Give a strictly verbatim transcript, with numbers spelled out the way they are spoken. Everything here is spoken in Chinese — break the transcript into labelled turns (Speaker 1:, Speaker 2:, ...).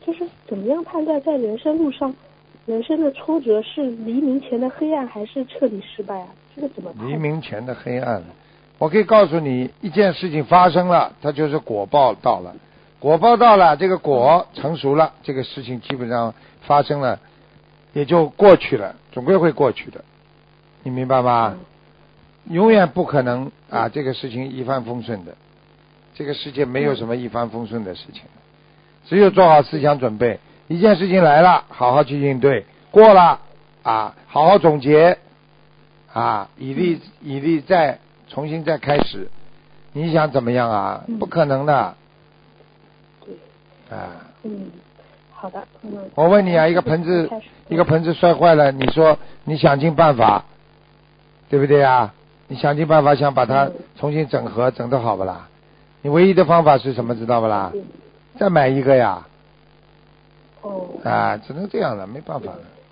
Speaker 1: 就是怎么样判断在人生路上，人生的挫折是黎明前的黑暗，还是彻底失败啊？这个怎么判？
Speaker 2: 黎明前的黑暗，我可以告诉你，一件事情发生了，它就是果报到了，果报到了，这个果成熟了，这个事情基本上发生了，也就过去了，总归会过去的，你明白吗？永远不可能啊，这个事情一帆风顺的，这个世界没有什么一帆风顺的事情，只有做好思想准备，一件事情来了，好好去应对，过了啊，好好总结啊，以利以利再重新再开始，你想怎么样啊？不可能的。
Speaker 1: 对。啊。嗯，好的。嗯。
Speaker 2: 我问你啊，一个盆子一个盆子摔坏了，你说你想尽办法，对不对啊？你想尽办法想把它重新整合，整得好不啦？你唯一的方法是什么，知道不啦？再买一个呀。
Speaker 1: 哦。
Speaker 2: 啊，只能这样了，没办法了。